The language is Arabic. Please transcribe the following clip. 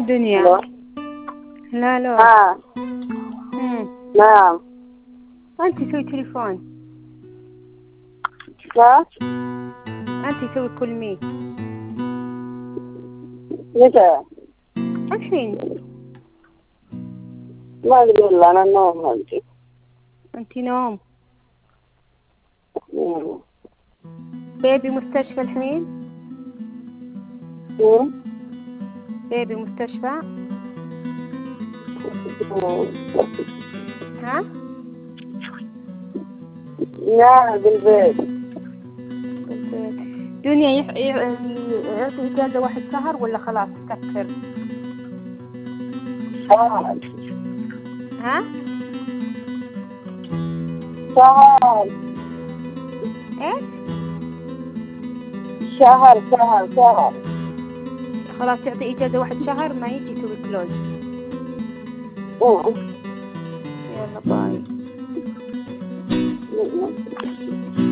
دنيا. الو. لا لا. نعم. أنت سوي تليفون. لا. أنت سوي كل مي. متى؟ الحين. ما أدري والله، أنا نوم هلتي. أنت نوم. بيبي مستشفى الحين. بيبي مستشفى. ها؟ لا، بالبيت. دنيا يعطي إجازة 1 شهر ولا خلاص تكثر؟ شهر. ها؟ شهر. إيش؟ شهر. خلاص يعطي إجازة 1 شهر ما يجي يسوي كلوز. يلا باي.